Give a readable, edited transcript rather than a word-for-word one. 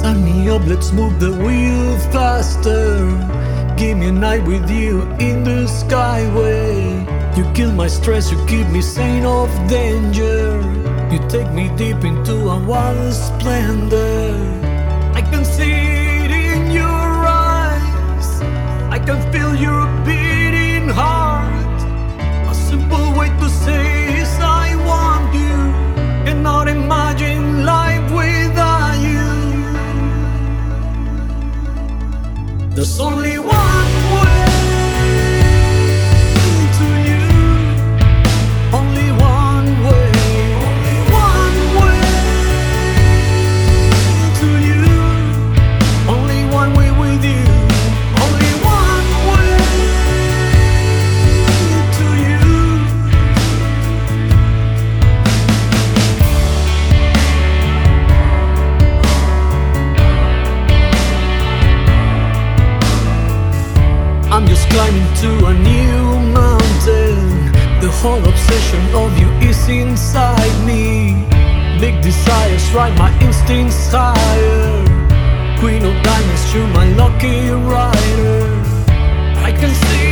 Sign me up, let's move the wheel faster. Give me a night with you in the skyway. You kill my stress, you keep me sane of danger. You take me deep into a wild splendor. I can see it in your eyes, I can feel your beating heart. A simple way to say is I want you, cannot imagine life without you. There's only one way to you, only one way, only one way to you, only one way with you, only one way to you. I'm just climbing to a new mountain. The whole obsession of you is inside me. Big desires drive my instincts higher. Queen of diamonds, you're my lucky rider. I can see